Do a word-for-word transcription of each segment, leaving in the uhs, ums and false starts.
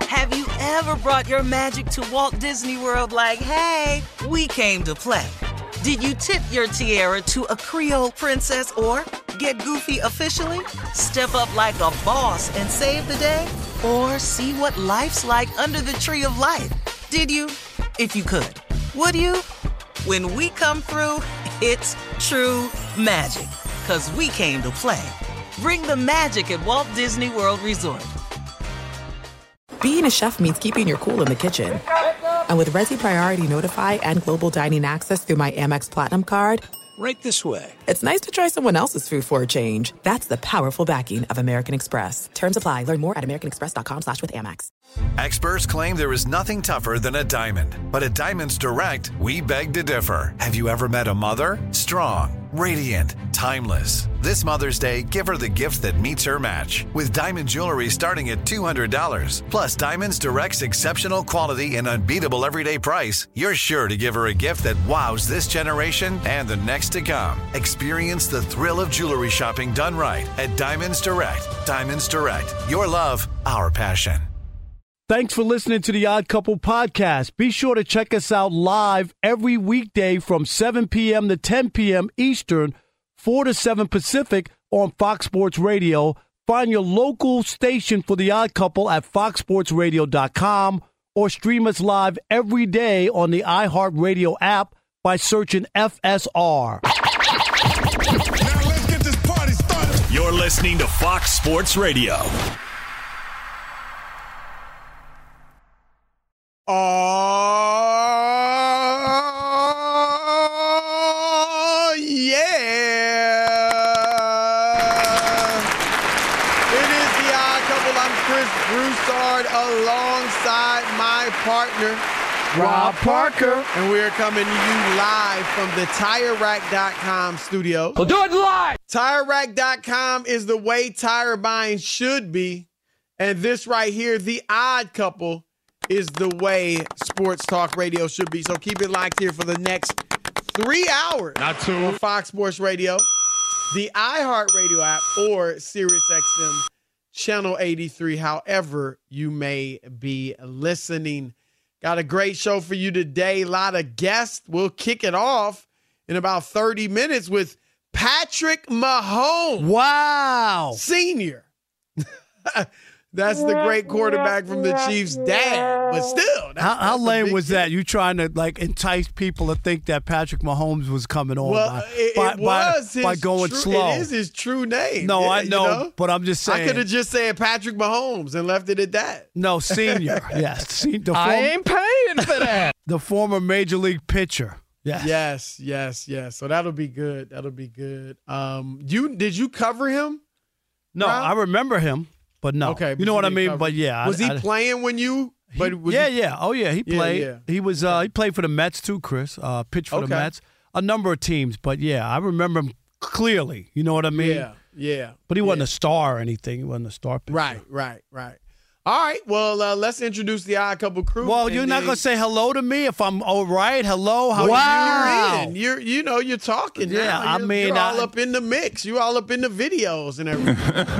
Have you ever brought your magic to Walt Disney World like, hey, we came to play? Did you tip your tiara to a Creole princess or get goofy officially? Step up like a boss and save the day? Or see what life's like under the tree of life? Did you? If you could. Would you? When we come through, it's true magic. 'Cause we came to play. Bring the magic at Walt Disney World Resort. Being a chef means keeping your cool in the kitchen. And with Resi Priority Notify and Global Dining Access through my Amex Platinum card, right this way. It's nice to try someone else's food for a change. That's the powerful backing of American Express. Terms apply. Learn more at americanexpress.com slash with Amex. Experts claim there is nothing tougher than a diamond. But at Diamonds Direct, we beg to differ. Have you ever met a mother? Strong, radiant, timeless. This Mother's Day, give her the gift that meets her match. With diamond jewelry starting at two hundred dollars. Plus Diamonds Direct's exceptional quality and unbeatable everyday price, you're sure to give her a gift that wows this generation and the next to come. Experience the thrill of jewelry shopping done right at Diamonds Direct. Diamonds Direct. Your love, our passion. Thanks for listening to the Odd Couple podcast. Be sure to check us out live every weekday from seven p.m. to ten p.m. Eastern, four to seven Pacific on Fox Sports Radio. Find your local station for the Odd Couple at fox sports radio dot com or stream us live every day on the iHeartRadio app by searching F S R. Now let's get this party started. You're listening to Fox Sports Radio. Oh, yeah. It is the Odd Couple. I'm Chris Broussard alongside my partner, Rob Parker. And we're coming to you live from the Tire Rack dot com studio. We'll do it live. Tire Rack dot com is the way tire buying should be. And this right here, the Odd Couple, is the way sports talk radio should be. So keep it locked here for the next three hours. Not two. On Fox Sports Radio, the iHeartRadio app, or SiriusXM Channel eighty-three, however you may be listening. Got a great show for you today. A lot of guests. We'll kick it off in about thirty minutes with Patrick Mahomes. Wow. Senior. That's the great quarterback from the Chiefs' dad. But still. That's, How, how that's lame was deal. that? You trying to like entice people to think that Patrick Mahomes was coming on Well, by, it, by, it was by, his by going true, slow. It is his true name. No, yeah, I know, you know, but I'm just saying. I could have just said Patrick Mahomes and left it at that. No, senior. Yes. Se- the I form- ain't paying for that. The former Major League pitcher. Yes. Yes, yes, yes. So that'll be good. That'll be good. Um, you did you cover him? No, Rob? I remember him, but no. Okay, you know what I didn't mean? cover But him. yeah. Was I, he I, playing when you? he- But was yeah, he, yeah. Oh, yeah. He Yeah, played. yeah. He was. Uh, he played for the Mets too, Chris. Uh, pitched for Okay. the Mets. A number of teams, but yeah, I remember him clearly. You know what I mean? Yeah, yeah. But he wasn't yeah. a star or anything. He wasn't a star pitcher. Right, right, right. All right. Well, uh, let's introduce the Odd Couple crew. Well, and you're not then- gonna say hello to me if I'm all right. Hello, how Wow. are you? You're, you know, you're talking Yeah, now. I You're, mean, you're all I- up in the mix. You all up in the videos and everything.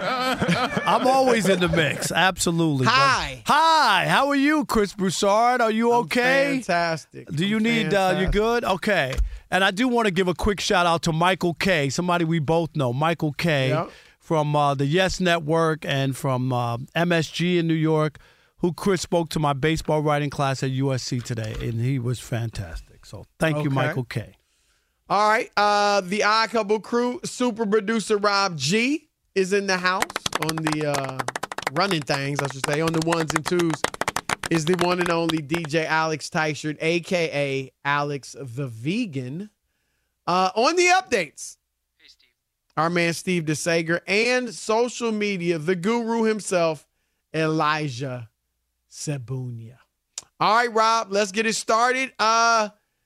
I'm always in the mix. Absolutely. But- Hi. Hi. How are you, Chris Broussard? Are you okay? Fantastic. Do you I'm need, uh, you fantastic. good? Okay. And I do want to give a quick shout out to Michael K., somebody we both know, Michael K. Yep. from uh, the Yes Network and from uh, M S G in New York, who Chris spoke to my baseball writing class at U S C today, and he was fantastic. So thank you, Okay. Michael K. All right. Uh, the Odd Couple crew, super producer Rob G is in the house on the uh, running things, I should say, on the ones and twos, is the one and only D J Alex Teichert, a k a. Alex the Vegan. Uh, on the updates, hey, Steve. Our man Steve DeSager, and social media, the guru himself, Elijah Sabunia. All right, Rob, let's get it started. Uh,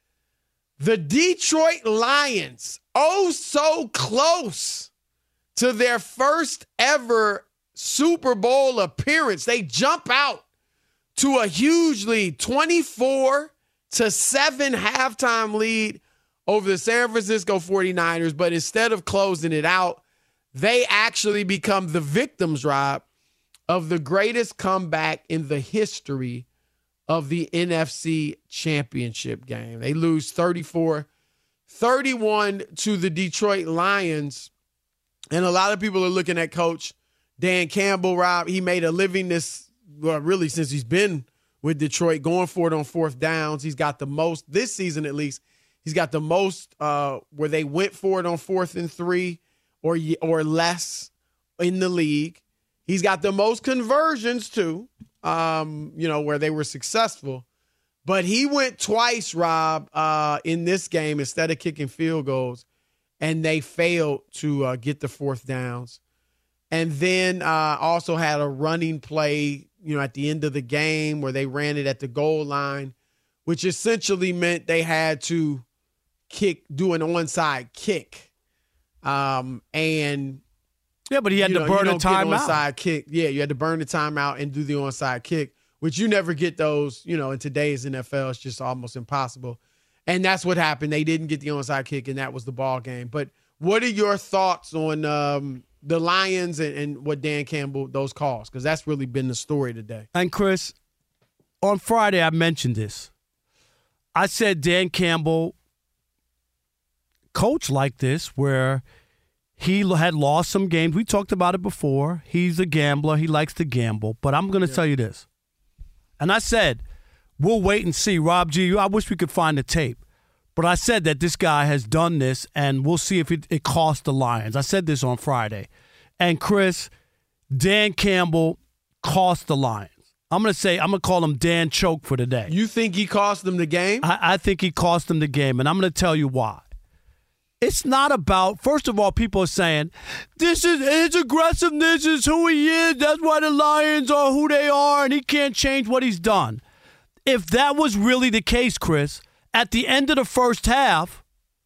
the Detroit Lions, oh so close to their first ever Super Bowl appearance. They jump out to a huge lead, twenty-four to seven halftime lead over the San Francisco forty-niners. But instead of closing it out, they actually become the victims, Rob, of the greatest comeback in the history of the N F C Championship game. They lose thirty-four thirty-one to the Detroit Lions. And a lot of people are looking at Coach Dan Campbell, Rob. He made a living this, well, really since he's been with Detroit, going for it on fourth downs. He's got the most, this season at least, he's got the most uh, where they went for it on fourth and three or or less in the league. He's got the most conversions too, um, you know, where they were successful. But he went twice, Rob, uh, in this game instead of kicking field goals, and they failed to uh, get the fourth downs. And then uh, also had a running play, you know, at the end of the game where they ran it at the goal line, which essentially meant they had to kick, do an onside kick. Um, and yeah, but he had you to know, burn you a don't get timeout. Onside kick. Yeah, you had to burn the timeout and do the onside kick, which you never get those, you know, in today's N F L. It's just almost impossible. And that's what happened. They didn't get the onside kick, and that was the ball game. But what are your thoughts on um, the Lions and, and what Dan Campbell, those calls? Because that's really been the story today. And, Chris, on Friday I mentioned this. I said Dan Campbell coached like this where he had lost some games. We talked about it before. He's a gambler. He likes to gamble. But I'm going to yeah. tell you this. And I said, we'll wait and see. Rob G, I wish we could find the tape. But I said that this guy has done this, and we'll see if it, it costs the Lions. I said this on Friday. And, Chris, Dan Campbell cost the Lions. I'm going to say, I'm going to call him Dan Choke for today. You think he cost them the game? I, I think he cost them the game, and I'm going to tell you why. It's not about, first of all, people are saying, this is his aggressiveness is who he is. That's why the Lions are who they are, and he can't change what he's done. If that was really the case, Chris, at the end of the first half,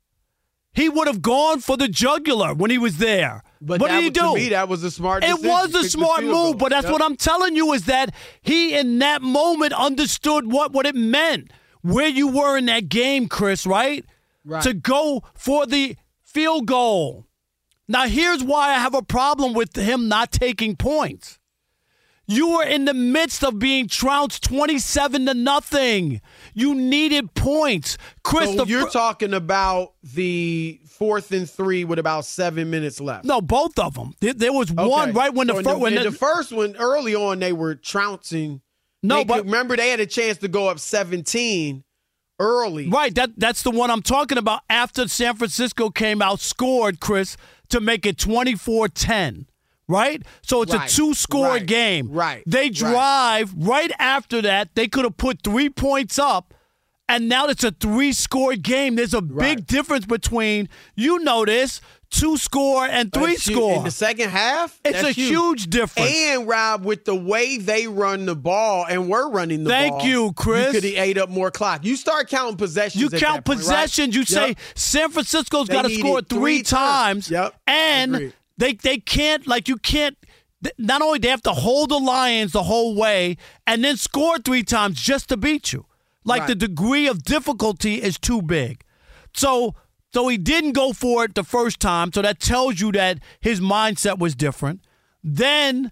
he would have gone for the jugular when he was there. But what that, did he do? To me, that was a smart decision. It was a smart move, but that's yep. what I'm telling you is that he, in that moment, understood what, what it meant, where you were in that game, Chris, right? Right. To go for the field goal. Now, here's why I have a problem with him not taking points. You were in the midst of being trounced twenty-seven to nothing. You needed points. Chris, so the you're fr- talking about the fourth and three with about seven minutes left. No, both of them. There, there was okay. one right when so the first when the, the first one early on they were trouncing. No, they but could, remember they had a chance to go up seventeen early. Right, that that's the one I'm talking about. After San Francisco came out, scored, Chris, to make it twenty-four ten. Right? So it's right. a two-score right. game. Right. They drive right. right after that. They could have put three points up, and now it's a three-score game. There's a right. big difference between, you know this, two-score and three-score. In the second half? It's a huge. huge difference. And, Rob, with the way they run the ball, and we're running the Thank ball. Thank you, Chris. You could have ate up more clock. You start counting possessions. You count point, possessions. Right? You yep. say San Francisco's got to score three, three times. times. Yep. And Agreed. They they can't, like you can't, not only they have to hold the Lions the whole way and then score three times just to beat you. Like right. the degree of difficulty is too big. So so he didn't go for it the first time, so that tells you that his mindset was different. Then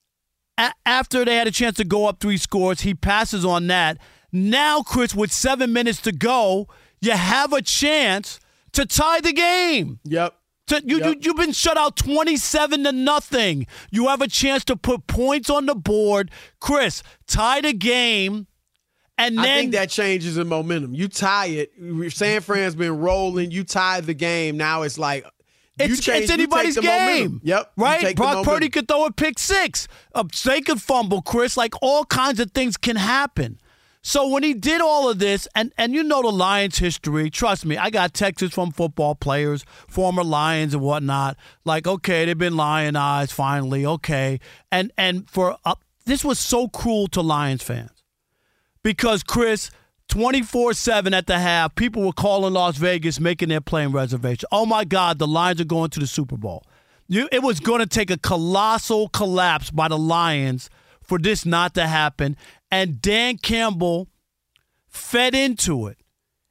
a- after they had a chance to go up three scores, he passes on that. Now, Chris, with seven minutes to go, you have a chance to tie the game. Yep. To, you, yep. you, you've been shut out twenty-seven to nothing. You have a chance to put points on the board. Chris, tie the game, and then... I think that changes the momentum. You tie it. San Fran's been rolling. You tie the game. Now it's like... You It's, change, it's anybody's you game. Momentum. Yep. Right? Brock Purdy could throw a pick six. Uh, they could fumble, Chris. Like, all kinds of things can happen. So when he did all of this, and, and you know the Lions' history, trust me, I got texts from football players, former Lions and whatnot, like, okay, they've been lionized finally, okay. And and for uh, this was so cruel to Lions fans because, Chris, twenty-four seven at the half, people were calling Las Vegas, making their plane reservation. Oh, my God, the Lions are going to the Super Bowl. You, it was going to take a colossal collapse by the Lions for this not to happen. And Dan Campbell fed into it.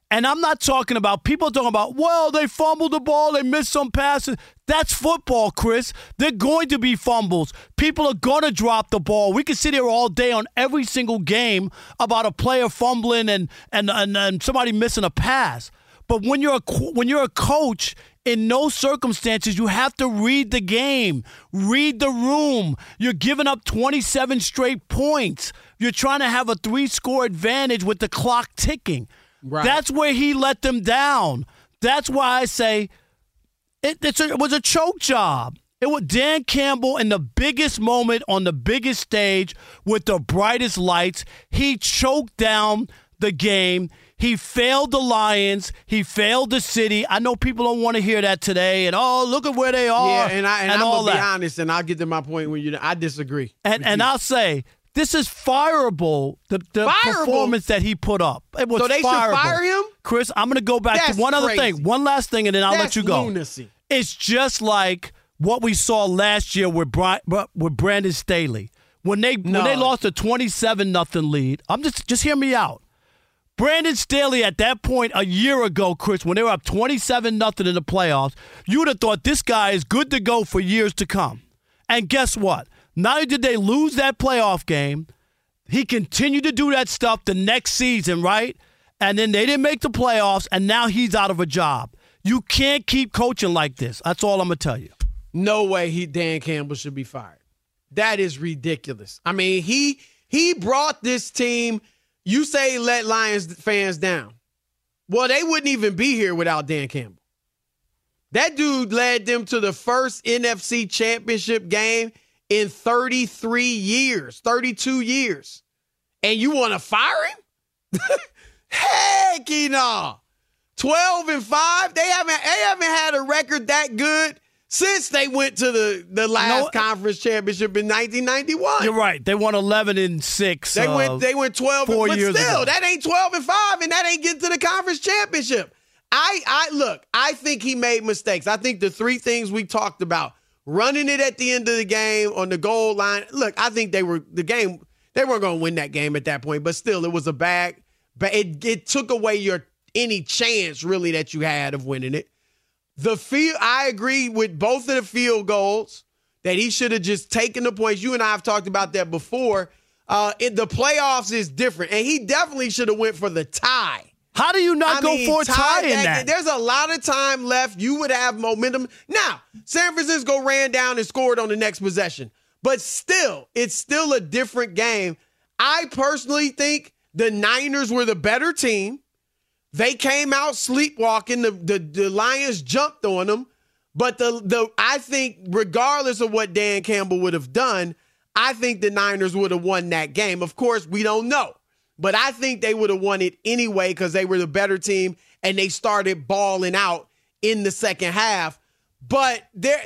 And I'm not talking about, people talking about, well, they fumbled the ball, they missed some passes. That's football, Chris. They're going to be fumbles. People are going to drop the ball. We can sit here all day on every single game about a player fumbling and and, and, and somebody missing a pass. But when you're a, when you're a coach, in no circumstances, you have to read the game, read the room. You're giving up twenty-seven straight points. You're trying to have a three-score advantage with the clock ticking. Right. That's where he let them down. That's why I say it, it's a, it was a choke job. It was Dan Campbell in the biggest moment on the biggest stage with the brightest lights. He choked down the game. He failed the Lions. He failed the city. I know people don't want to hear that today. And, oh, look at where they are. Yeah, and, I, and, and I'm all going to be that. honest, and I'll get to my point when you I disagree. And and you. I'll say, this is fireable, the, the fireable. performance that he put up. It was so they fireable. should fire him? Chris, I'm going to go back That's to one crazy. other thing. One last thing, and then I'll That's let you go. Lunacy. It's just like what we saw last year with Brian, with Brandon Staley. When they no. when they lost a twenty-seven nothing lead, I'm just just hear me out. Brandon Staley at that point a year ago, Chris, when they were up twenty-seven nothing in the playoffs, you would have thought this guy is good to go for years to come. And guess what? Not only did they lose that playoff game, he continued to do that stuff the next season, right? And then they didn't make the playoffs, and now he's out of a job. You can't keep coaching like this. That's all I'm going to tell you. No way he Dan Campbell should be fired. That is ridiculous. I mean, he he brought this team, you say let Lions fans down. Well, they wouldn't even be here without Dan Campbell. That dude led them to the first N F C championship game in thirty-three years, thirty-two years. And you want to fire him? Heck no. twelve and five. They haven't they haven't had a record that good since they went to the, the last no, conference championship in nineteen ninety-one. You're right. They won eleven and six. They uh, went they went twelve four and, but years still, ago. That ain't twelve and five, and that ain't getting to the conference championship. I I look, I think he made mistakes. I think the three things we talked about, running it at the end of the game on the goal line. Look, I think they were the game, they weren't going to win that game at that point, but still it was a bad, but it, it took away your any chance really that you had of winning it. The field, I agree with both of the field goals that he should have just taken the points. You and I have talked about that before. Uh, it, the playoffs is different, and he definitely should have went for the tie. How do you not I go mean, for a tie in that? There's a lot of time left. You would have momentum. Now, San Francisco ran down and scored on the next possession. But still, it's still a different game. I personally think the Niners were the better team. They came out sleepwalking. The, the, the Lions jumped on them. But the the I think regardless of what Dan Campbell would have done, I think the Niners would have won that game. Of course, we don't know. But I think they would have won it anyway because they were the better team and they started balling out in the second half. But there,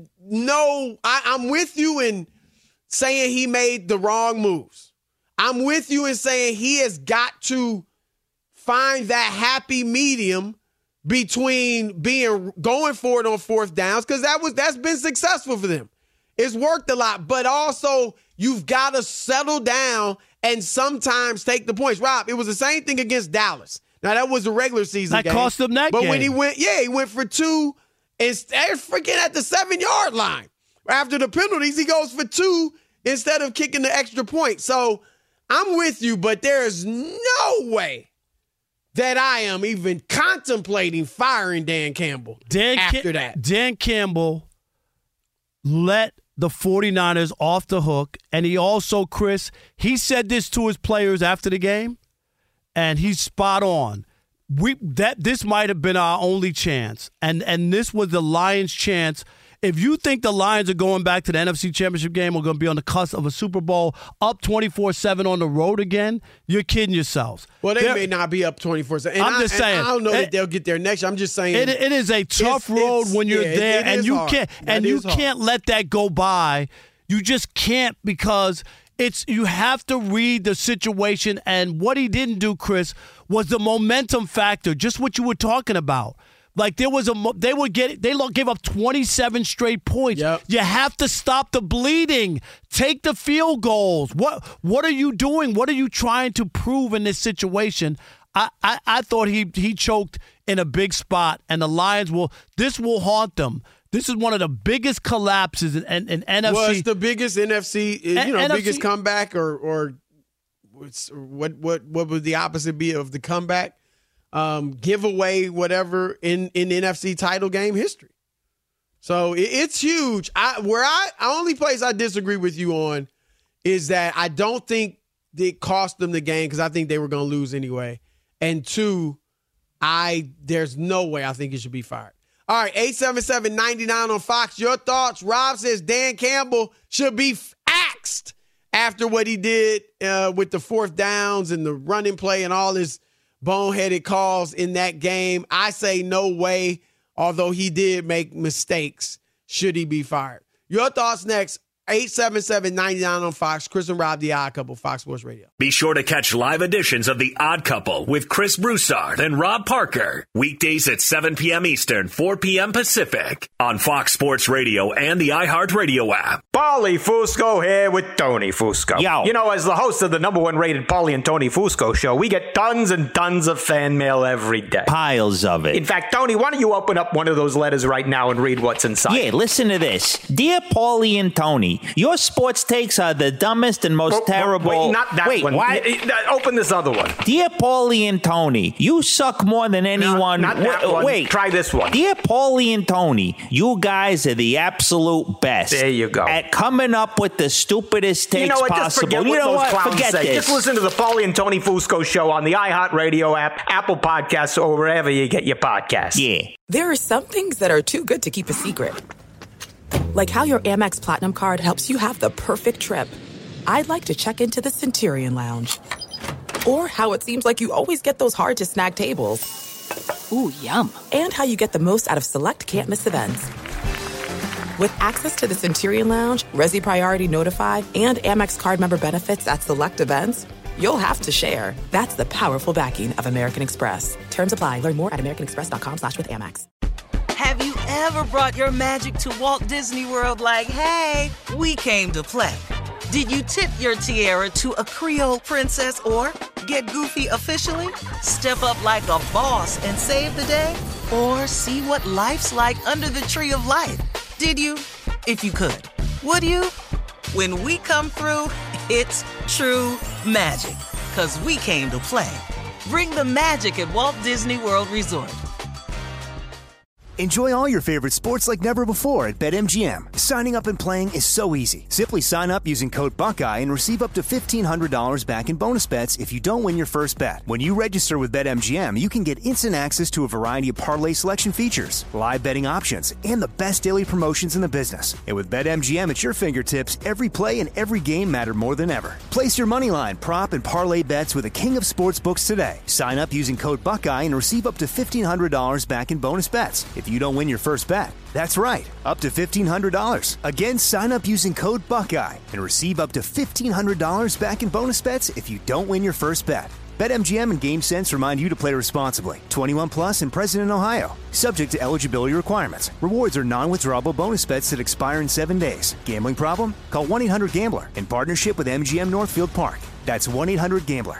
no, I, I'm with you in saying he made the wrong moves. I'm with you in saying he has got to find that happy medium between being going for it on fourth downs because that was that's been successful for them. It's worked a lot, but also you've got to settle down and sometimes take the points. Rob, it was the same thing against Dallas. Now, that was a regular season that game. That cost them that but game. But when he went, yeah, he went for two instead freaking at the seven-yard line. After the penalties, he goes for two instead of kicking the extra point. So I'm with you, but there's no way that I am even contemplating firing Dan Campbell Dan after Cam- that. Dan Campbell let the 49ers off the hook. And he also, Chris, he said this to his players after the game, and he's spot on. We that this might have been our only chance. And and this was the Lions' chance. If you think the Lions are going back to the N F C Championship game or going to be on the cusp of a Super Bowl up twenty-four seven on the road again, you're kidding yourselves. Well, they They're, may not be up twenty-four seven. I'm I, just saying. I don't know it, that they'll get there next year. I'm just saying. It, it is a tough it's, road it's, when you're yeah, there, it, it and you hard. can't That and you hard. can't let that go by. You just can't because it's you have to read the situation. And what he didn't do, Chris, was the momentum factor, just what you were talking about. Like there was a, they would get, they gave up twenty-seven straight points. Yep. You have to stop the bleeding. Take the field goals. What, what are you doing? What are you trying to prove in this situation? I, I, I thought he he choked in a big spot, and the Lions will this will haunt them. This is one of the biggest collapses in, in, in N F C. Was the biggest N F C, you know, N F C biggest comeback, or or what what what would the opposite be of the comeback? Um, giveaway, whatever in in N F C title game history. So it, it's huge. I where I only place I disagree with you on is that I don't think it cost them the game because I think they were going to lose anyway. And two, I there's no way I think he should be fired. All right, eight seven seven, nine nine on Fox. Your thoughts? Rob says Dan Campbell should be axed after what he did uh, with the fourth downs and the running play and all his boneheaded calls in that game. I say no way, although he did make mistakes. Should he be fired? Your thoughts next. eight seven seven, nine nine on Fox. Chris and Rob, The Odd Couple, Fox Sports Radio. Be sure to catch live editions of The Odd Couple with Chris Broussard and Rob Parker. Weekdays at seven p.m. Eastern, four p.m. Pacific on Fox Sports Radio and the iHeartRadio app. Paulie Fusco here with Tony Fusco. Yo. You know, as the host of the number one rated Paulie and Tony Fusco show, we get tons and tons of fan mail every day. Piles of it. In fact, Tony, why don't you open up one of those letters right now and read what's inside? Yeah, listen to this. Dear Paulie and Tony, your sports takes are the dumbest and most Oh, oh, terrible. Wait, not that wait, one. Why? N- n- Open this other one. Dear Paulie and Tony, you suck more than anyone. No, not that Wait, one. Wait, Try this one. Dear Paulie and Tony, you guys are the absolute best. There you go. At coming up with the stupidest takes You know what? Just possible. forget you what know those what? clowns Forget say. this. Just listen to the Paulie and Tony Fusco show on the iHeartRadio app, Apple Podcasts, or wherever you get your podcasts. Yeah. There are some things that are too good to keep a secret. Like how your Amex Platinum card helps you have the perfect trip. I'd like to check into the Centurion Lounge. Or how it seems like you always get those hard-to-snag tables. Ooh, yum. And how you get the most out of select can't-miss events. With access to the Centurion Lounge, Resi Priority Notified, and Amex card member benefits at select events, you'll have to share. That's the powerful backing of American Express. Terms apply. Learn more at americanexpress.com slash with Amex. Have you ever brought your magic to Walt Disney World like, hey, we came to play? Did you tip your tiara to a Creole princess or get goofy officially? Step up like a boss and save the day? Or see what life's like under the tree of life? Did you? If you could. Would you? When we come through, it's true magic. 'Cause we came to play. Bring the magic at Walt Disney World Resort. Enjoy all your favorite sports like never before at BetMGM. Signing up and playing is so easy. Simply sign up using code Buckeye and receive up to fifteen hundred dollars back in bonus bets if you don't win your first bet. When you register with BetMGM, you can get instant access to a variety of parlay selection features, live betting options, and the best daily promotions in the business. And with BetMGM at your fingertips, every play and every game matter more than ever. Place your moneyline, prop, and parlay bets with the king of sportsbooks today. Sign up using code Buckeye and receive up to fifteen hundred dollars back in bonus bets if you don't win your first bet. That's right, up to fifteen hundred dollars. Again, sign up using code Buckeye and receive up to fifteen hundred dollars back in bonus bets if you don't win your first bet. BetMGM and GameSense remind you to play responsibly. twenty-one plus and present in Ohio. Subject to eligibility requirements. Rewards are non-withdrawable bonus bets that expire in seven days. Gambling problem? Call one eight hundred gambler in partnership with M G M Northfield Park. That's one eight hundred gambler.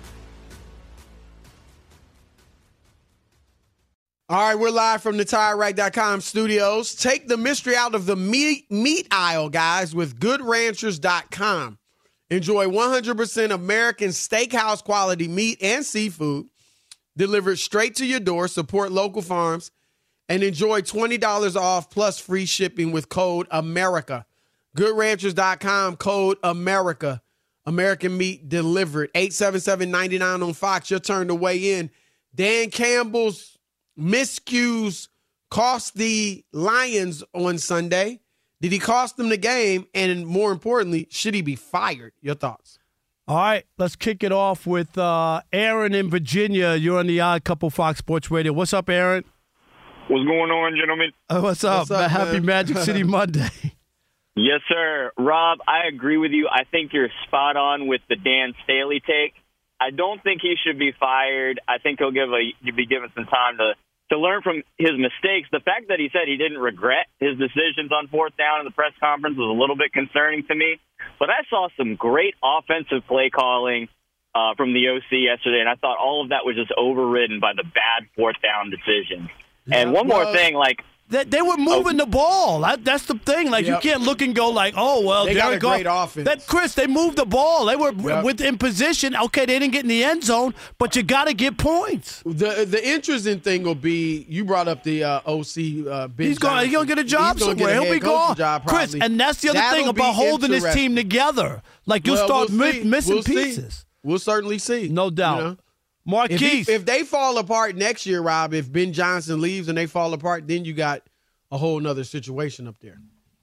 All right, we're live from the tire rack dot com studios. Take the mystery out of the meat, meat aisle, guys, with good ranchers dot com. Enjoy one hundred percent American steakhouse quality meat and seafood delivered straight to your door. Support local farms and enjoy twenty dollars off plus free shipping with code America. good ranchers dot com, code America. American meat delivered. eight seven seven, nine nine on Fox. Your turn to weigh in. Dan Campbell's miscues cost the Lions on Sunday. Did he cost them the game? And more importantly, should he be fired? Your thoughts? All right, let's kick it off with uh, Aaron in Virginia. You're on the Odd Couple Fox Sports Radio. What's up, Aaron? What's going on, gentlemen? Uh, what's up? What's up, Happy man? Magic City Monday. Yes, sir. Rob, I agree with you. I think you're spot on with the Dan Staley take. I don't think he should be fired. I think he'll give a be given some time to to learn from his mistakes. The fact that he said he didn't regret his decisions on fourth down in the press conference was a little bit concerning to me. But I saw some great offensive play calling uh, from the O C yesterday, and I thought all of that was just overridden by the bad fourth down decision. Yeah, and one well, more thing, like they, they were moving oh, the ball. That, that's the thing. Like yep. you can't look and go like, oh well, they Jared got a great Goff. offense. That Chris, they moved the ball. They were yep. within position. Okay, they didn't get in the end zone, but you got to get points. The the interesting thing will be you brought up the uh, O C. Uh, Ben he's going. He's going to get a job he's somewhere. Get a He'll be head coaching gone, job, Chris. And that's the other That'll thing about holding this team together. Like you well, start we'll mi- missing we'll pieces. See. We'll certainly see. No doubt. You know? Marquise. If, he, if they fall apart next year, Rob, if Ben Johnson leaves and they fall apart, then you got a whole nother situation up there.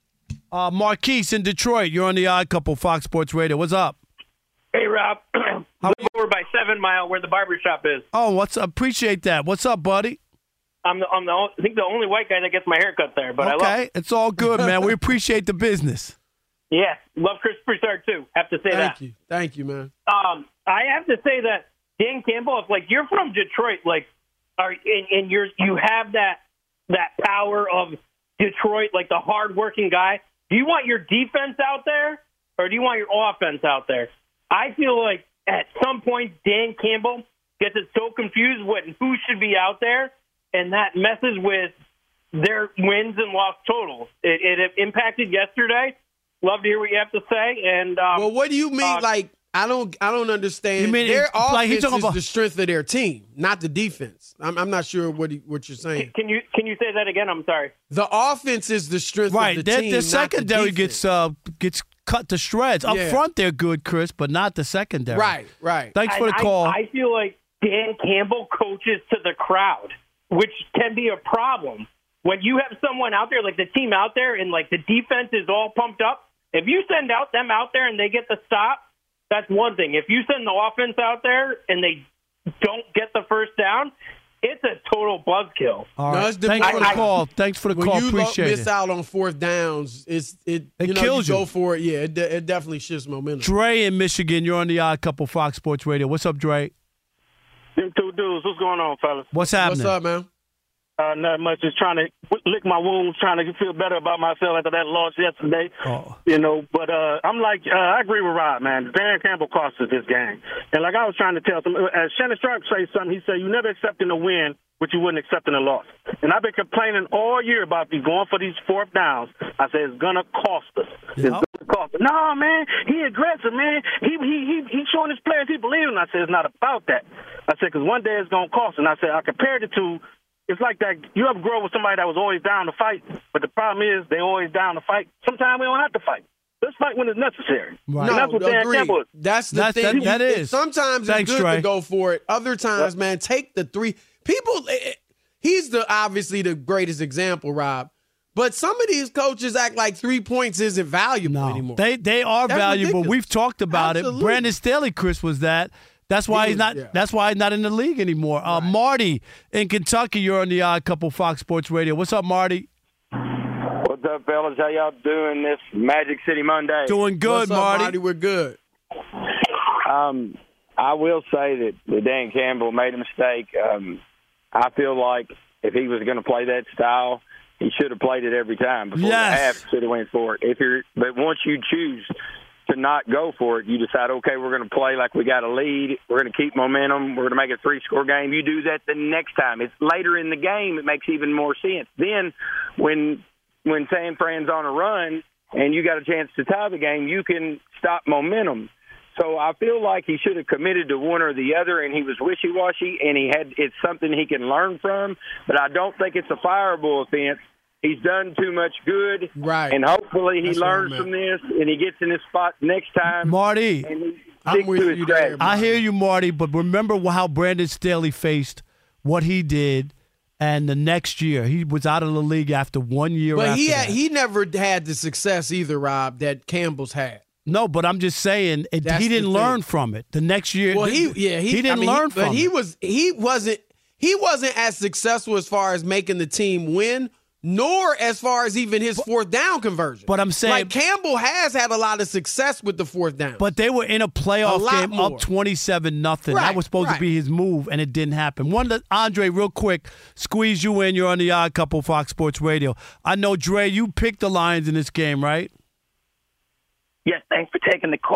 Uh, Marquise in Detroit. You're on the Odd Couple, Fox Sports Radio. What's up? Hey, Rob. Live over by Seven Mile where the barbershop is. Oh, what's up? Appreciate that. What's up, buddy? I'm the, I'm the I think the only white guy that gets my haircut there. But okay, I love it's all good, man. We appreciate the business. Yeah, love Chris Broussard too. Have to say Thank that. Thank you, thank you, man. Um, I have to say that Dan Campbell, if like you're from Detroit, like, are and, and you're you have that that power of Detroit, like the hardworking guy. Do you want your defense out there, or do you want your offense out there? I feel like at some point Dan Campbell gets it so confused with who should be out there, and that messes with their wins and loss totals. It, it impacted yesterday. Love to hear what you have to say. And um, well, what do you mean? Uh, like I don't, I don't understand. You mean their offense like he's talking is about the strength of their team, not the defense. I'm, I'm not sure what he, what you're saying. Can you can you say that again? I'm sorry. The offense is the strength right. of the Right. team. The not secondary the gets uh, gets cut to shreds. Up Yeah. front, they're good, Chris, but not the secondary. Right. Right. Thanks for And the call. I, I feel like Dan Campbell coaches to the crowd, which can be a problem. When you have someone out there, like the team out there, and like the defense is all pumped up, if you send out them out there and they get the stop, that's one thing. If you send the offense out there and they don't get the first down, it's a total buzzkill. All No, right. it's the- Thanks for the I- call. Thanks for the When call. you Appreciate miss it. out on fourth downs, it's it. It you know, kills you. you. Go for it. Yeah, it, de- it definitely shifts momentum. Dre in Michigan. You're on the Odd Couple, Fox Sports Radio. What's up, Dre? Them two dudes, what's going on, fellas? What's happening? What's up, man? Uh, not much. Just trying to lick my wounds, trying to feel better about myself after that loss yesterday. Oh. You know, but uh, I'm like, uh, I agree with Rob, man. Dan Campbell cost us this game. And like I was trying to tell some, as Shannon Sharp say something, he said, you never accepting a win, but you wouldn't accept a loss. And I've been complaining all year about these going for these fourth downs. I said, it's going to cost us. It's Yep. going to cost us. No, man, he aggressive, man. He he he he's showing his players he believes in. I said, it's not about that. I said, because one day it's going to cost. And I said, I compared it to, it's like that. You ever grow up with somebody that was always down to fight, but the problem is they always down to fight. Sometimes we don't have to fight. Let's fight when it's necessary. Right. And that's what Dan agreed. Campbell is. That's the That's- thing. that- that You- is. Sometimes Thanks, it's good Trey. to go for it. Other times, man, take the three. People, eh, eh, he's the obviously the greatest example, Rob. But some of these coaches act like three points isn't valuable No, anymore. they they are That's valuable. ridiculous. We've talked about Absolutely. it. Brandon Staley, Chris, was that. That's why He he's was, not. yeah. That's why he's not in the league anymore. Uh, Marty in Kentucky, you're on the Odd Couple, Fox Sports Radio. What's up, Marty? What's up, fellas? How y'all doing this Magic City Monday? Doing good, What's up, Marty. Marty? We're good. Um, I will say that, that Dan Campbell made a mistake. Um, I feel like if he was going to play that style, he should have played it every time before Yes. the half. Should have went for it. If you're, but once you choose to not go for it, you decide, okay, we're going to play like we got a lead. We're going to keep momentum. We're going to make a three-score game. You do that the next time. It's later in the game. It makes even more sense. Then when when San Fran's on a run and you got a chance to tie the game, you can stop momentum. So I feel like he should have committed to one or the other, and he was wishy-washy, and he had it's something he can learn from. But I don't think it's a fireable offense. He's done too much good, right? And hopefully he That's what I learns meant. from this, and he gets in his spot next time. Marty, and he I'm sticks with to his you there, strategy. I hear you, Marty, but remember how Brandon Staley faced what he did, and the next year he was out of the league after one year. But after he had, that. he never had the success either, Rob, that Campbell's had. No, but I'm just saying it, That's he the didn't thing. learn from it. The next year, Well, he yeah he, he didn't I mean, learn he, from but he it. was he wasn't he wasn't as successful as far as making the team win, nor as far as even his fourth down conversion. But I'm saying, like Campbell has had a lot of success with the fourth down. But they were in a playoff A lot game more. up twenty-seven nothing. That Right, was supposed right. to be his move, and it didn't happen. One, that Andre, real quick, squeeze you in. You're on the Odd Couple, Fox Sports Radio. I know, Dre, you picked the Lions in this game, right? Yes, thanks for taking the call.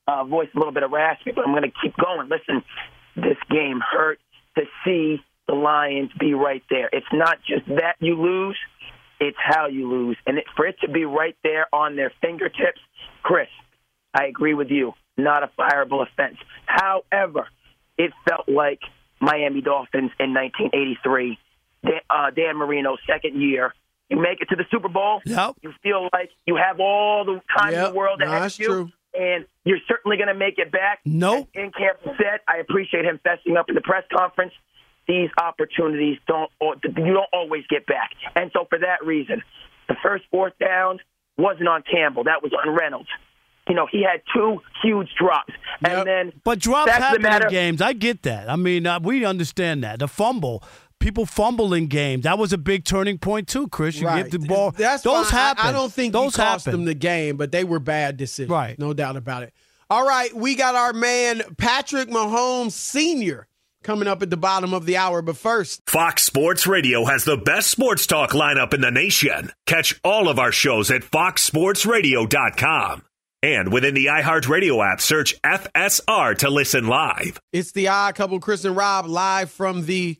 uh, voice a little bit of raspy, but I'm going to keep going. Listen, this game hurt to see the Lions be right there. It's not just that you lose, it's how you lose. And it, for it to be right there on their fingertips, Chris, I agree with you, not a fireable offense. However, it felt like Miami Dolphins in nineteen eighty-three, Dan, uh, Dan Marino's second year. You make it to the Super Bowl, yep. You feel like you have all the time yep. in the world no, ahead that's of you, true. and you're certainly going to make it back. Nope. As Camp said, I appreciate him fessing up in the press conference. These opportunities don't you don't always get back. And so for that reason, the first fourth down wasn't on Campbell. That was on Reynolds. You know, he had two huge drops. Yep. And then But drops that's the happen matter. in games. I get that. I mean, uh, we understand that. The fumble. People fumble in games. That was a big turning point too, Chris. You right. get the ball. That's Those fine. happen. I, I don't think Those he cost happen. them the game, but they were bad decisions. Right. No doubt about it. All right, we got our man Patrick Mahomes Senior coming up at the bottom of the hour. But first, Fox Sports Radio has the best sports talk lineup in the nation. Catch all of our shows at fox sports radio dot com. And within the iHeartRadio app, search F S R to listen live. It's the Odd Couple, Chris and Rob, live from the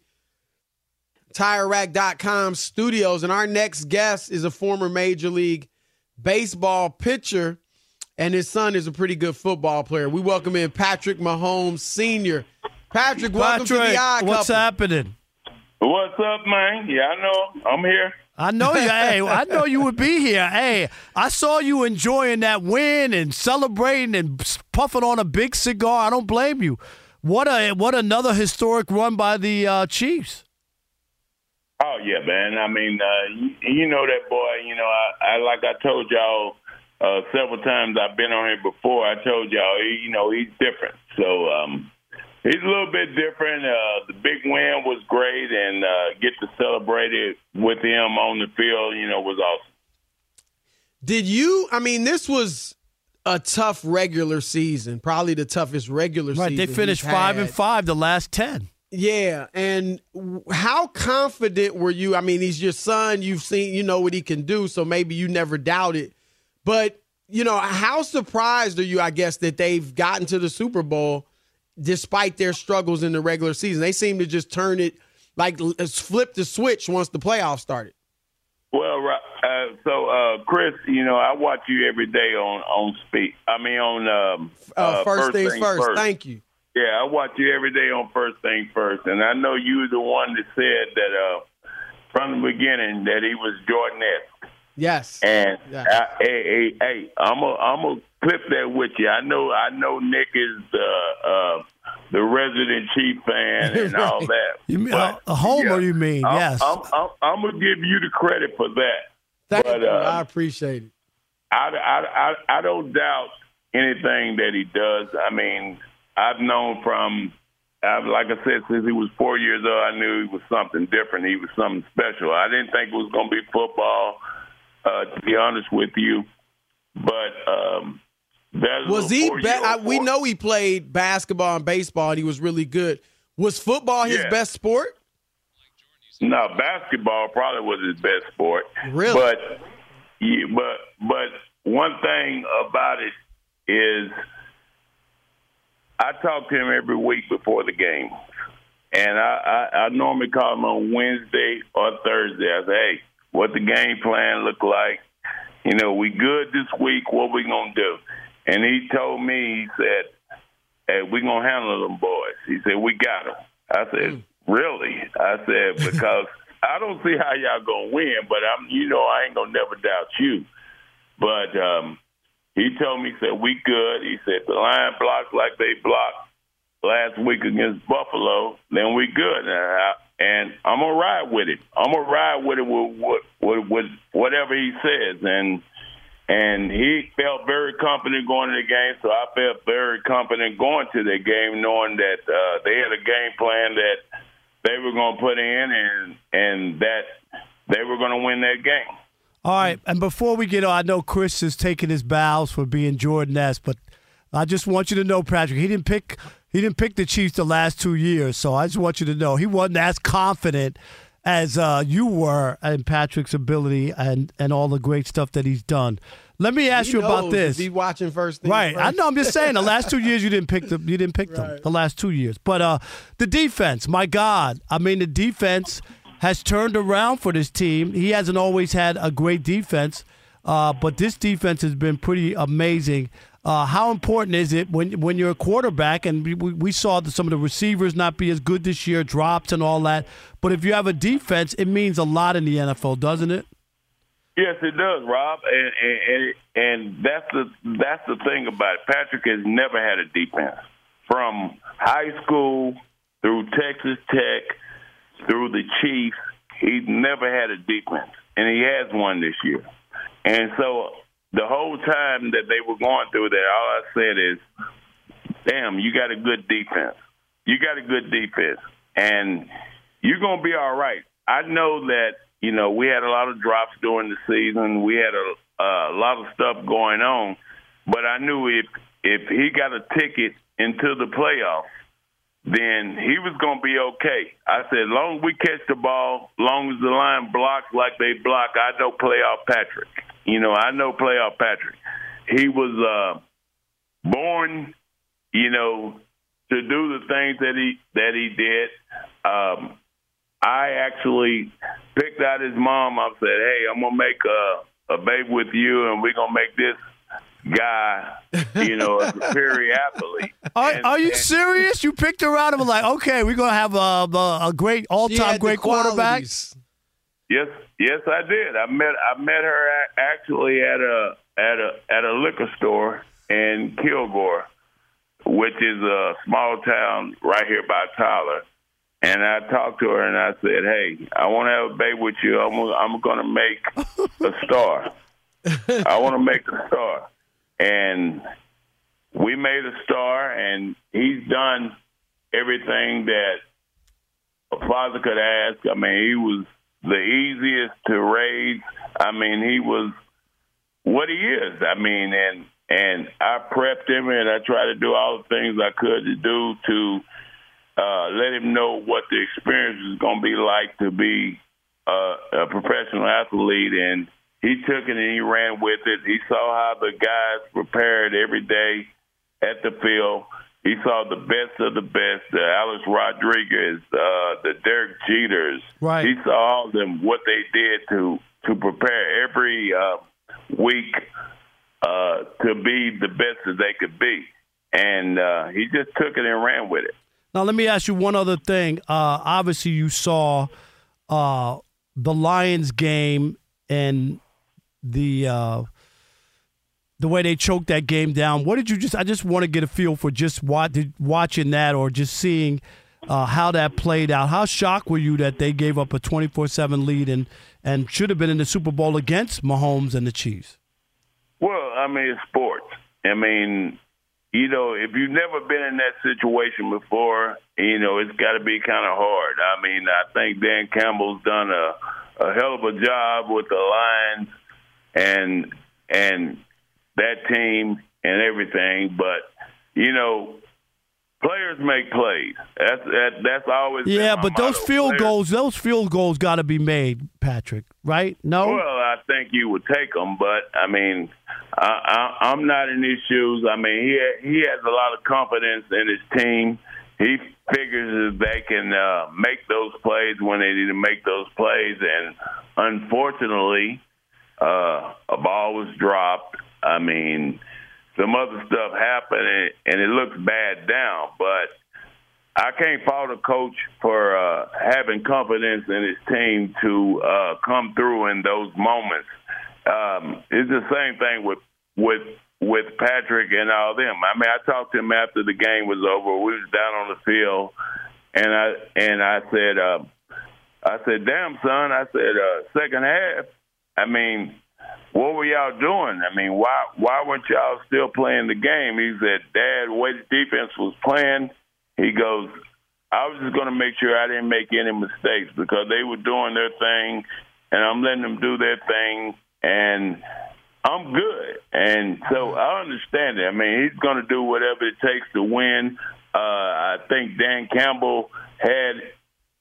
Tire Rack dot com studios. And our next guest is a former Major League Baseball pitcher, and his son is a pretty good football player. We welcome in Patrick Mahomes Senior Patrick, welcome Patrick, to the Odd what's Couple. happening? What's up, man? Yeah, I know. I'm here. I know you. Hey, I know you would be here. Hey, I saw you enjoying that win and celebrating and puffing on a big cigar. I don't blame you. What a what another historic run by the uh, Chiefs. Oh yeah, man. I mean, uh, you, you know that boy. You know, I, I like I told y'all uh, several times. I've been on here before. I told y'all, he, you know, he's different. So um, he's a little bit different. Uh, the big win was great, and uh, get to celebrate it with him on the field, you know, was awesome. Did you? I mean, this was a tough regular season, probably the toughest regular Right, season. they finished he's five had. and five the last ten. Yeah, and how confident were you? I mean, he's your son. You've seen, you know what he can do, so maybe you never doubted. But, you know, how surprised are you, I guess, that they've gotten to the Super Bowl despite their struggles in the regular season? They seem to just turn it, like, flip the switch once the playoffs started. Well, uh, so, uh, Chris, you know, I watch you every day on, on speed. I mean, on um, uh, uh, first, first things, things first. first. Thank you. Yeah, I watch you every day on First Thing First, and I know you were the one that said that uh, from the beginning that he was Jordan-esque. Yes. And yes. I, hey, hey, hey, I'm gonna I'm gonna clip that with you. I know I know Nick is uh, uh, the resident Chief fan and all that. You mean but, a homer? yeah, You mean I'm, yes? I'm, I'm, I'm gonna give you the credit for that. Thank but, you. Uh, I appreciate it. I, I, I, I don't doubt anything that he does. I mean, I've known from. I've, like I said, since he was four years old, I knew he was something different. He was something special. I didn't think it was going to be football, uh, to be honest with you. But um, that was he? Be- I, we know he played basketball and baseball, and he was really good. Was football his yeah. best sport? No, basketball probably was his best sport. Really? But yeah, but but one thing about it is, I talk to him every week before the game, and I, I, I normally call him on Wednesday or Thursday. I say, hey, what the game plan look like? You know, we good this week. What we gonna do? And he told me, he said, hey, we gonna handle them boys. He said, we got them. I said, mm. really? I said, because I don't see how y'all gonna win, but I'm, you know, I ain't gonna never doubt you. But um, he told me, he said, we good. He said, the line blocks like they blocked last week against Buffalo, then we good. And, I, and I'm going to ride with it. I'm going to ride with it with, with, with whatever he says. And and he felt very confident going to the game, so I felt very confident going to the game, knowing that uh, they had a game plan that they were going to put in and, and that they were going to win that game. All right, and before we get on, I know Chris is taking his bows for being Jordan-esque, but I just want you to know, Patrick, he didn't pick he didn't pick the Chiefs the last two years, so I just want you to know he wasn't as confident as uh, you were in Patrick's ability and, and all the great stuff that he's done. Let me ask He you about knows this. if he watching first thing Right. first. I know. I'm just saying. The last two years you didn't pick them. You didn't pick them. Right. The last two years. But uh, the defense. My God. I mean, the defense has turned around for this team. He hasn't always had a great defense, uh, but this defense has been pretty amazing. Uh, how important is it when when you're a quarterback, and we, we saw that some of the receivers not be as good this year, drops and all that, but if you have a defense, it means a lot in the N F L, doesn't it? Yes, it does, Rob, and and, and that's the that's the thing about it. Patrick has never had a defense from high school through Texas Tech through the Chiefs. He's never had a defense, and he has one this year. And so the whole time that they were going through that, all I said is, damn, you got a good defense. You got a good defense, and you're going to be all right. I know that, you know, we had a lot of drops during the season. We had a, a lot of stuff going on, but I knew if if he got a ticket into the playoffs, then he was going to be okay. I said, long as we catch the ball, long as the line blocks like they block, I know playoff Patrick. You know, I know playoff Patrick. He was uh, born, you know, to do the things that he that he did. Um, I actually picked out his mom. I said, hey, I'm going to make a, a baby with you, and we're going to make this guy, you know, a superior athlete. Are, and, are you and, serious? You picked her out and was like, okay, we're going to have a, a, a great, all-time great quarterback? Yes, yes, I did. I met I met her actually at a at a at a liquor store in Kilgore, which is a small town right here by Tyler. And I talked to her and I said, "Hey, I want to have a baby with you. I'm I'm going to make a star. I want to make a star." And we made a star, and he's done everything that a father could ask. I mean, he was the easiest to raise. I mean, he was what he is. I mean, and and I prepped him, and I tried to do all the things I could to do to uh, let him know what the experience is going to be like to be uh, a professional athlete. And he took it and he ran with it. He saw how the guys prepared every day at the field. He saw the best of the best, the Alex Rodriguez, uh, the Derek Jeters. Right. He saw all of them, what they did to to prepare every uh, week uh, to be the best that they could be. And uh, he just took it and ran with it. Now, let me ask you one other thing. Uh, obviously, you saw uh, the Lions game and the uh, – the way they choked that game down. What did you just – I just want to get a feel for just what, did, watching that or just seeing uh, how that played out. How shocked were you that they gave up a twenty-four seven lead and, and should have been in the Super Bowl against Mahomes and the Chiefs? Well, I mean, it's sports. I mean, you know, if you've never been in that situation before, you know, it's got to be kind of hard. I mean, I think Dan Campbell's done a, a hell of a job with the Lions and and – that team and everything, but you know, players make plays. That's that, that's always yeah. been my But those motto. field players, goals, those field goals, got to be made, Patrick. Right? No. Well, I think you would take them, but I mean, I, I, I'm not in his shoes. I mean, he he has a lot of confidence in his team. He figures that they can uh, make those plays when they need to make those plays, and unfortunately, uh, a ball was dropped. I mean, some other stuff happened, and, and it looks bad down. But I can't fault a coach for uh, having confidence in his team to uh, come through in those moments. Um, it's the same thing with with with Patrick and all them. I mean, I talked to him after the game was over. We was down on the field, and I and I said, uh, I said, "Damn, son," I said, uh, second half. I mean, what were y'all doing? I mean, why why weren't y'all still playing the game? He said, Dad, the way the defense was playing, he goes, I was just going to make sure I didn't make any mistakes because they were doing their thing, and I'm letting them do their thing, and I'm good. And so I understand it. I mean, he's going to do whatever it takes to win. Uh, I think Dan Campbell had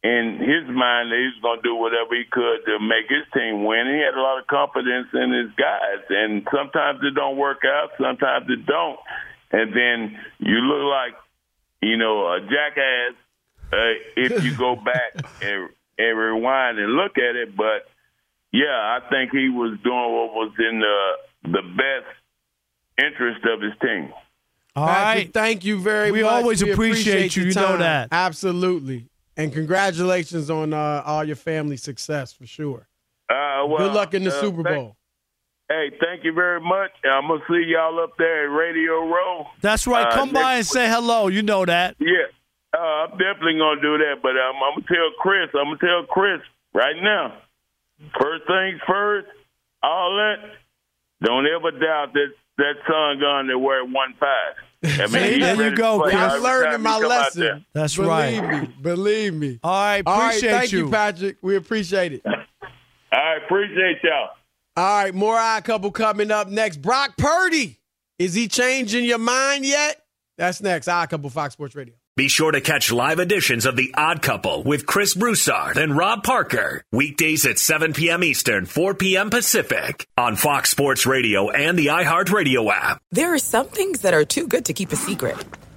in his mind that he was going to do whatever he could to make his team win. He had a lot of confidence in his guys, and sometimes it don't work out, sometimes it don't. And then you look like, you know, a jackass uh, if you go back and, and rewind and look at it. But, yeah, I think he was doing what was in the, the best interest of his team. All Patrick, right. thank you very we much. Always we appreciate, appreciate you. You your know time. that. Absolutely. And congratulations on uh, all your family success for sure. Uh, well, Good luck in the uh, Super thank, Bowl. Hey, thank you very much. I'm going to see y'all up there at Radio Row. That's right. Uh, Come by and week. say hello. You know that. Yeah. Uh, I'm definitely going to do that. But um, I'm going to tell Chris, I'm going to tell Chris right now, first things first, all that, don't ever doubt that that son gun that wear one five. I mean, there you go, Chris. I'm learning my lesson. That's believe right. Believe me. Believe me. All right. All right. Appreciate Thank you. you, Patrick. We appreciate it. All right. Appreciate y'all. All right. More Odd Couple coming up next. Brock Purdy. Is he changing your mind yet? That's next. Odd Couple, Fox Sports Radio. Be sure to catch live editions of The Odd Couple with Chris Broussard and Rob Parker. Weekdays at seven p.m. Eastern, four p.m. Pacific on Fox Sports Radio and the iHeartRadio app. There are some things that are too good to keep a secret.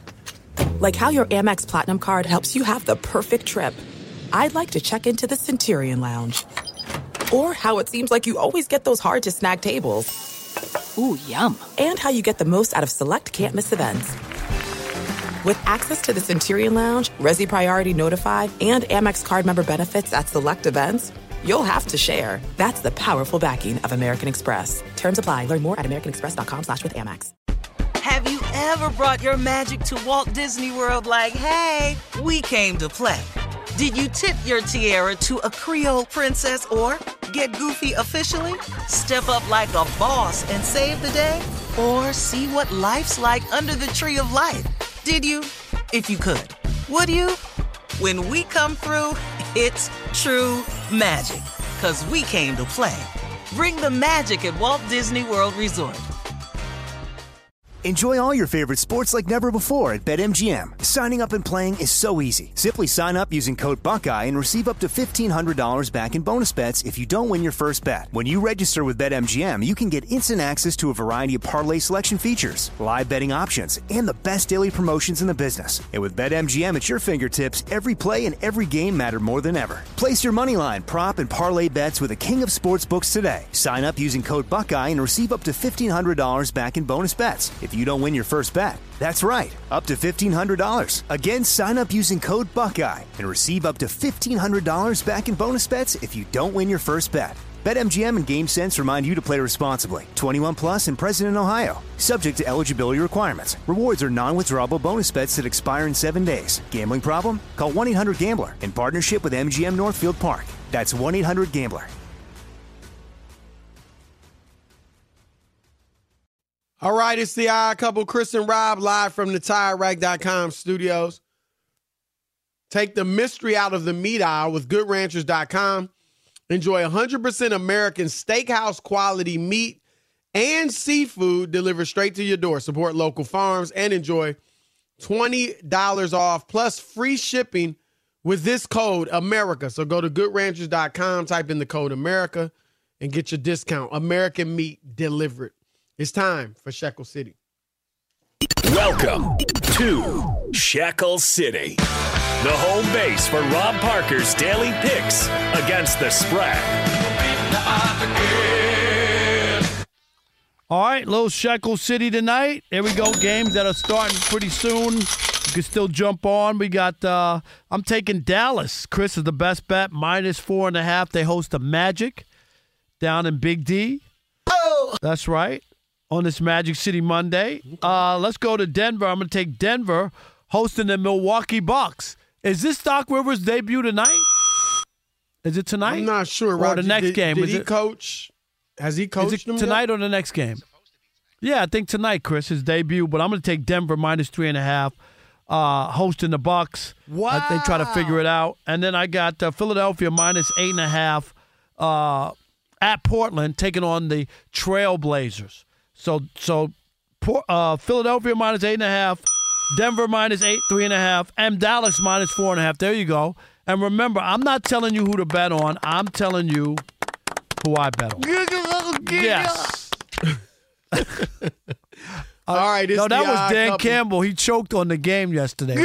Like how your Amex Platinum card helps you have the perfect trip. I'd like to check into the Centurion Lounge. Or how it seems like you always get those hard-to-snag tables. Ooh, yum. And how you get the most out of select can't-miss events. With access to the Centurion Lounge, Resi Priority Notified, and Amex card member benefits at select events, you'll have to share. That's the powerful backing of American Express. Terms apply. Learn more at americanexpress.com slash with Amex. Have you ever brought your magic to Walt Disney World like, hey, we came to play? Did you tip your tiara to a Creole princess or get goofy officially? Step up like a boss and save the day? Or see what life's like under the tree of life? Did you? If you could. Would you? When we come through, it's true magic. 'Cause we came to play. Bring the magic at Walt Disney World Resort. Enjoy all your favorite sports like never before at BetMGM. Signing up and playing is so easy. Simply sign up using code Buckeye and receive up to fifteen hundred dollars back in bonus bets if you don't win your first bet. When you register with BetMGM, you can get instant access to a variety of parlay selection features, live betting options, and the best daily promotions in the business. And with BetMGM at your fingertips, every play and every game matter more than ever. Place your moneyline, prop, and parlay bets with the king of sportsbooks today. Sign up using code Buckeye and receive up to fifteen hundred dollars back in bonus bets if you don't win your first bet. That's right, up to fifteen hundred dollars. Again, sign up using code Buckeye and receive up to fifteen hundred dollars back in bonus bets if you don't win your first bet. BetMGM and GameSense remind you to play responsibly. twenty-one plus and present in Ohio. Subject to eligibility requirements. Rewards are non-withdrawable bonus bets that expire in seven days. Gambling problem? Call one eight hundred gambler in partnership with M G M Northfield Park. That's one eight hundred gambler. All right, it's the Odd Couple, Chris and Rob, live from the tire rack dot com studios. Take the mystery out of the meat aisle with good ranchers dot com. Enjoy one hundred percent American steakhouse quality meat and seafood delivered straight to your door. Support local farms and enjoy twenty dollars off plus free shipping with this code, America. So go to good ranchers dot com, type in the code America, and get your discount. American meat delivered. It's time for Shekel City. Welcome to Shekel City, the home base for Rob Parker's daily picks against the spread. All right, little Shekel City tonight. Here we go. Games that are starting pretty soon. You can still jump on. We got, uh, I'm taking Dallas. Chris is the best bet, minus four and a half. They host the Magic down in Big D. Oh! That's right. On this Magic City Monday. Uh, let's go to Denver. I'm going to take Denver hosting the Milwaukee Bucks. Is this Doc Rivers' debut tonight? Is it tonight? I'm not sure. Or Roger, the next did, game? Did Is he it, coach? Has he coached is it them tonight yet? or the next game? Yeah, I think tonight, Chris, his debut. But I'm going to take Denver minus three and a half, uh, hosting the Bucks. Wow. Uh, they try to figure it out. And then I got uh, Philadelphia minus eight and a half uh, at Portland, taking on the Trailblazers. So, so uh, Philadelphia minus eight and a half Denver minus eight, three and a half, and Dallas minus four and a half. There you go. And remember, I'm not telling you who to bet on. I'm telling you who I bet on. Yes. All right. No, that was Dan couple. Campbell. He choked on the game yesterday.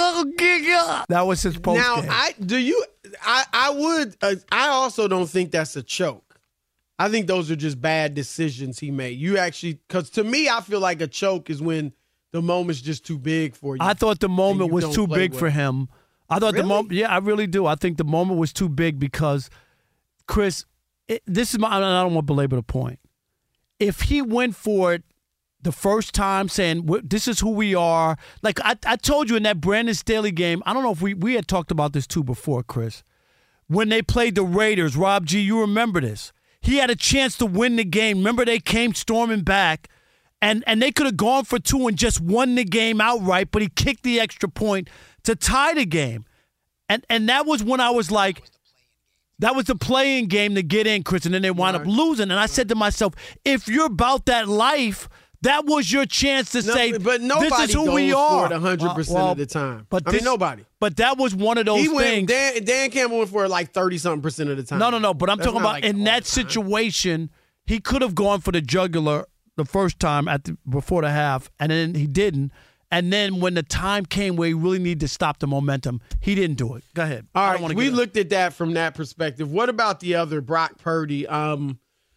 That was his post Now, game. I do you. I I would. Uh, I also don't think that's a choke. I think those are just bad decisions he made. You actually, because to me, I feel like a choke is when the moment's just too big for you. I thought the moment you was don't too play big well. for him. I thought the Really? moment, yeah, I really do. I think the moment was too big because, Chris, it, this is my, I don't want to belabor the point. If he went for it the first time saying, this is who we are, like I, I told you in that Brandon Staley game, I don't know if we, we had talked about this too before, Chris. When they played the Raiders, Rob G, you remember this. He had a chance to win the game. Remember they came storming back, and, and they could have gone for two and just won the game outright, but he kicked the extra point to tie the game. And and that was when I was like, that was the playing game to get in, Chris, and then they wound up losing. And I said to myself, if you're about that life, that was your chance to No, say, but nobody this is who goes we for are. it one hundred percent Well, of the time. But I this, mean, nobody. But that was one of those He went. things. Dan, Dan Campbell went for it like thirty-something percent of the time. No, no, no. But I'm That's talking not about like in all that the time. situation, he could have gone for the jugular the first time at the, before the half, and then he didn't. And then when the time came where he really needed to stop the momentum, he didn't do it. Go ahead. All I right, don't wanna we get looked at that from that perspective. What about the other, Brock Purdy? Um,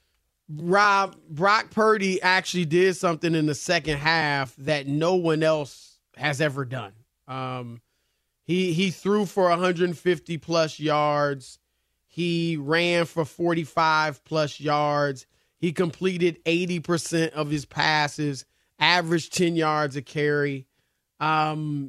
Rob, Brock Purdy actually did something in the second half that no one else has ever done. Um, he he threw for one hundred fifty plus yards. He ran for forty-five plus yards. He completed eighty percent of his passes, averaged ten yards a carry. Um,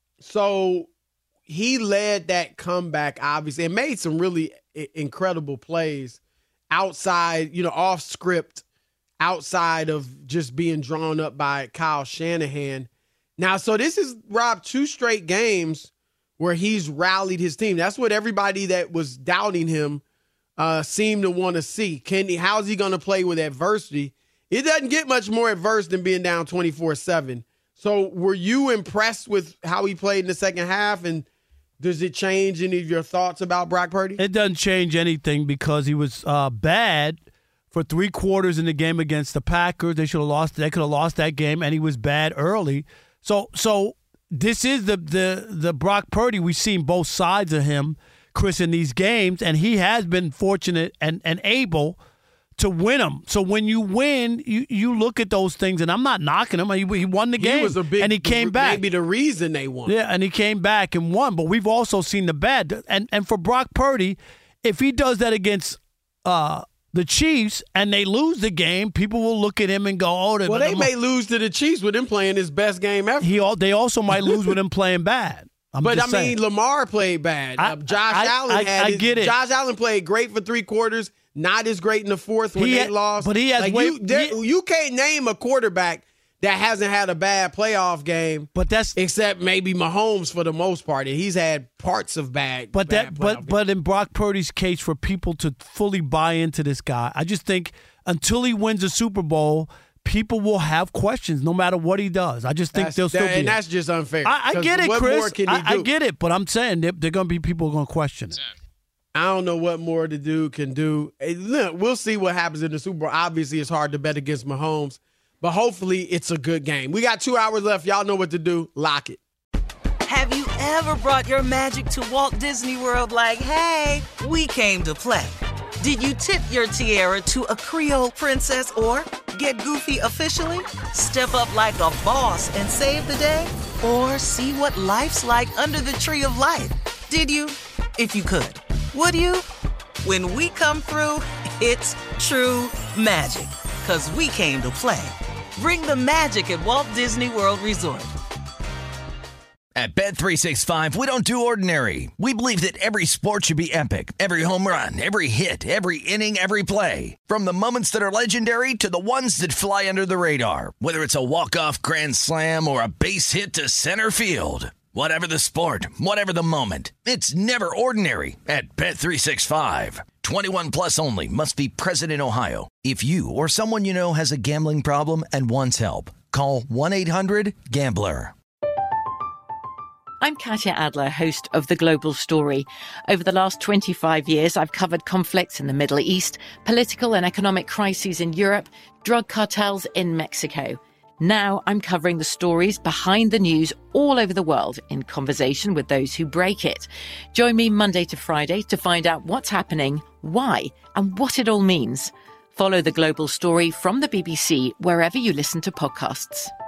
so he led that comeback, obviously, and made some really I- incredible plays outside, you know, off script, outside of just being drawn up by Kyle Shanahan. Now, so this is, Rob, two straight games where he's rallied his team. That's what everybody that was doubting him uh, seemed to want to see. Can he, how's he going to play with adversity? It doesn't get much more adverse than being down twenty-four seven. So were you impressed with how he played in the second half, and does it change any of your thoughts about Brock Purdy? It doesn't change anything because he was uh, bad for three quarters in the game against the Packers. They should have lost. They could have lost that game, and he was bad early. So, so this is the the the Brock Purdy. We've seen both sides of him, Chris, in these games, and he has been fortunate and and able to win them. So when you win, you, you look at those things, and I'm not knocking him. He, he won the game, He was a big, and he came back. Maybe the reason they won. Yeah, and he came back and won. But we've also seen the bad. And and for Brock Purdy, if he does that against uh, the Chiefs and they lose the game, people will look at him and go, "Oh, Well, they may lose to the Chiefs with him playing his best game ever." He they also might lose with him playing bad. I'm but I just saying. mean, Lamar played bad. I- Uh, Josh I- Allen I- had. I his- get it. Josh Allen played great for three quarters. Not as great in the fourth when He they had- lost. but he has like way- you, there, you can't name a quarterback that hasn't had a bad playoff game. But that's except maybe Mahomes for the most part. And he's had parts of bad. But bad that, playoff but games. but in Brock Purdy's case, for people to fully buy into this guy, I just think until he wins a Super Bowl, people will have questions no matter what he does. I just think That's- they'll still that- be. and that's just unfair. I, I 'Cause get it, what Chris. more can he I, I do? get it, but I'm saying they're, they're going to be people going to question it. I don't know what more the dude can do. Hey, look, we'll see what happens in the Super Bowl. Obviously, it's hard to bet against Mahomes, but hopefully it's a good game. We got two hours left. Y'all know what to do. Lock it. Have you ever brought your magic to Walt Disney World like, hey, we came to play? Did you tip your tiara to a Creole princess or get goofy officially? Step up like a boss and save the day? Or see what life's like under the tree of life? Did you? If you could. Would you? When we come through, it's true magic. 'Cause we came to play. Bring the magic at Walt Disney World Resort. At Bet three sixty-five, we don't do ordinary. We believe that every sport should be epic. Every home run, every hit, every inning, every play. From the moments that are legendary to the ones that fly under the radar. Whether it's a walk-off grand slam or a base hit to center field. Whatever the sport, whatever the moment, it's never ordinary at Bet three sixty-five. twenty-one plus only. Must be present in Ohio. If you or someone you know has a gambling problem and wants help, call one eight hundred gambler. I'm Katya Adler, host of The Global Story. Over the last twenty-five years, I've covered conflicts in the Middle East, political and economic crises in Europe, drug cartels in Mexico. Now I'm covering the stories behind the news all over the world in conversation with those who break it. Join me Monday to Friday to find out what's happening, why, and what it all means. Follow The Global Story from the B B C wherever you listen to podcasts.